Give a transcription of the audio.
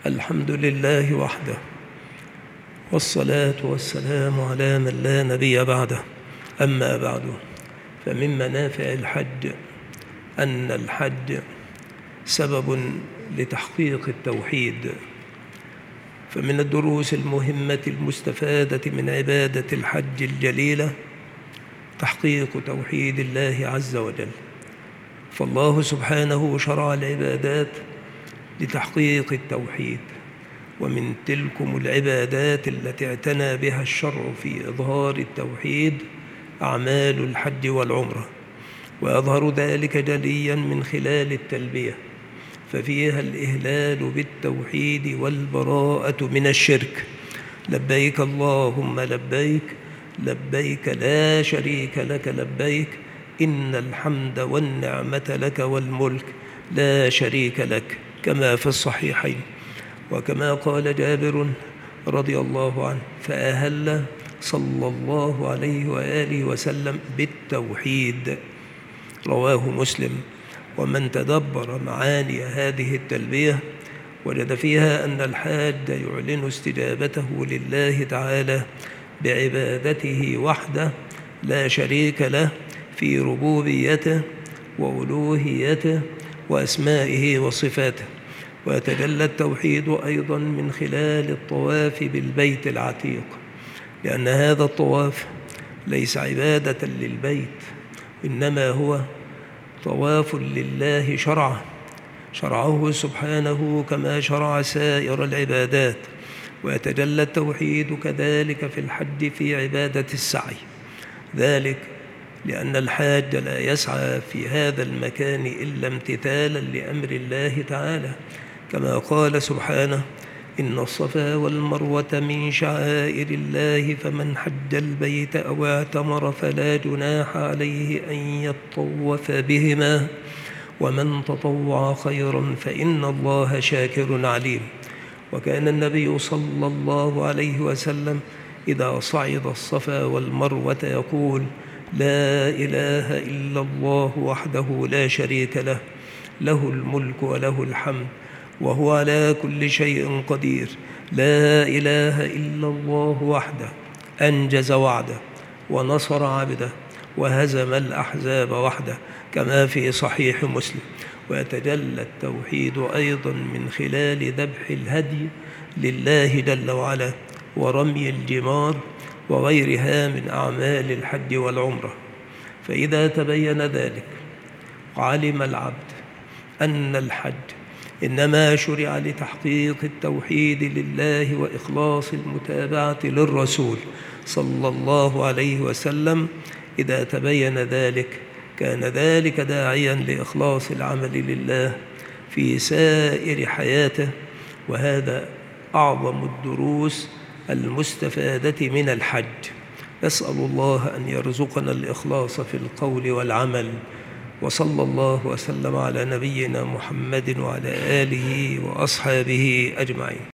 الحمد لله وحده، والصلاة والسلام على من لا نبي بعده. أما بعد، فمن منافع الحج أن الحج سبب لتحقيق التوحيد. فمن الدروس المهمة المستفادة من عبادة الحج الجليلة تحقيق توحيد الله عز وجل. فالله سبحانه شرع العبادات لتحقيق التوحيد، ومن تلكم العبادات التي اعتنى بها الشرع في إظهار التوحيد أعمال الحج والعمرة، ويظهر ذلك جليا من خلال التلبية، ففيها الإهلال بالتوحيد والبراءة من الشرك. لبيك اللهم لبيك، لبيك لا شريك لك لبيك، إن الحمد والنعمة لك والملك لا شريك لك، كما في الصحيحين. وكما قال جابر رضي الله عنه: فأهل صلى الله عليه وآله وسلم بالتوحيد، رواه مسلم. ومن تدبر معاني هذه التلبية وجد فيها أن الحاج يعلن استجابته لله تعالى بعبادته وحده لا شريك له في ربوبيته وألوهيته وأسمائه وصفاته. ويتجلى التوحيد أيضا من خلال الطواف بالبيت العتيق، لأن هذا الطواف ليس عبادة للبيت، إنما هو طواف لله شرعه سبحانه كما شرع سائر العبادات. ويتجلى التوحيد كذلك في الحج في عبادة السعي، ذلك لأن الحاج لا يسعى في هذا المكان إلا امتثالا لأمر الله تعالى، كما قال سبحانه: إن الصفا والمروة من شعائر الله فمن حج البيت أو اعتمر فلا جناح عليه أن يطوف بهما ومن تطوع خيرا فإن الله شاكر عليم. وكان النبي صلى الله عليه وسلم إذا صعد الصفا والمروة يقول: لا إله إلا الله وحده لا شريك له، له الملك وله الحمد وهو على كل شيء قدير. لا إله إلا الله وحده أنجز وعده ونصر عبده وهزم الأحزاب وحده، كما في صحيح مسلم. ويتجلى التوحيد أيضا من خلال ذبح الهدي لله جل وعلا ورمي الجمار وغيرها من أعمال الحج والعمرة. فإذا تبين ذلك وعلم العبد أن الحج إنما شرع لتحقيق التوحيد لله وإخلاص المتابعة للرسول صلى الله عليه وسلم، إذا تبين ذلك كان ذلك داعيا لإخلاص العمل لله في سائر حياته. وهذا أعظم الدروس المستفادة من الحج. نسأل الله أن يرزقنا الإخلاص في القول والعمل، وصلى الله وسلم على نبينا محمد وعلى آله وأصحابه أجمعين.